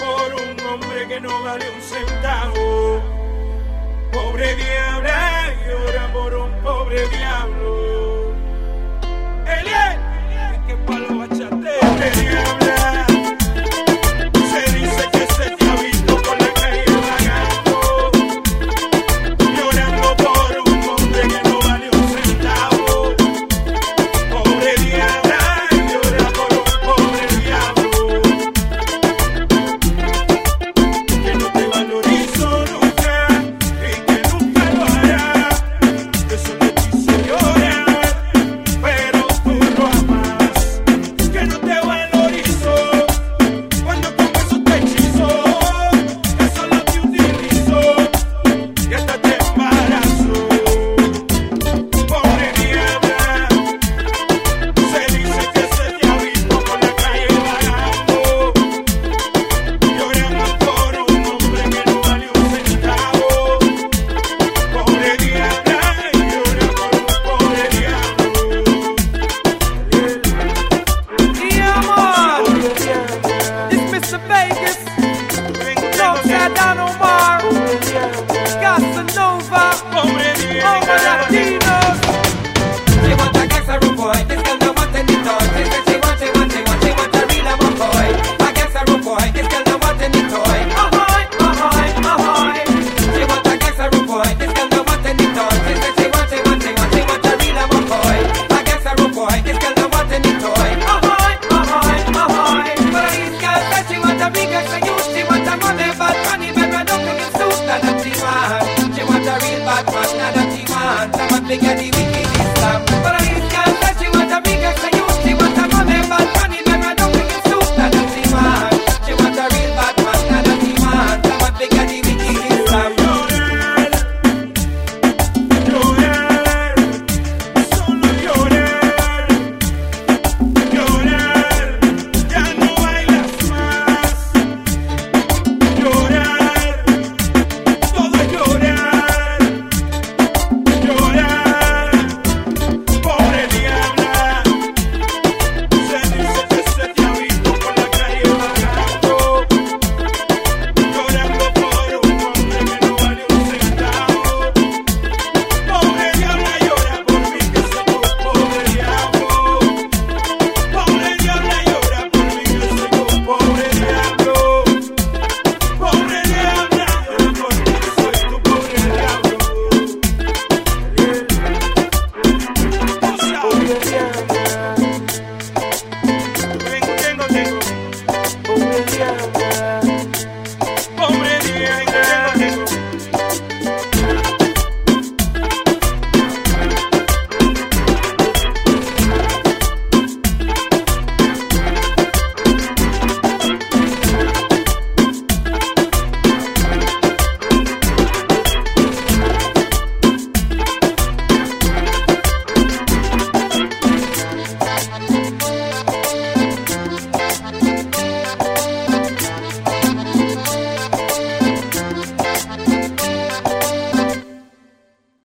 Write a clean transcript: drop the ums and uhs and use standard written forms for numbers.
por un hombre que no vale un centavo. Pobre diabla llora por un pobre diablo. Eliel, es que palo bachate. Pobre diabla, se dice que se te ha visto por la calle vagando, llorando por un hombre que no vale un centavo. Pobre diabla llora por un pobre diablo, que no te valorizo nunca y que nunca lo hará. Eso le hizo llorar, pero tú lo amas. Que no te valorizo cuando con eso te hechizo, que solo te utilizo y hasta te embarazo. Pobre diabla, se dice que se te ha visto por la calle vagando, llorando por un hombre que no vale un centavo. Pobre diabla, llora por un pobre diablo. Yeah, man. It's Mr. Vegas. Alongside Don Omar. Casanova. Pobre All my diabla. Latinos. She want a gangster rude boy, this girl no want any toy. She said she want a real amor boy. A gangster rude boy, this girl no want any toy. Ahoy, ahoy, ahoy. She want a gangster rude boy, this girl no want any toy. She said she want a real amor boy. A gangster rude boy, this girl no want any toy. Ahoy, ahoy, ahoy. But this girl said she want a big gangster youth. She want a money bad man, even when don't bring him suit. Now that she want a real bad man, now that she want. Some big and the wicked.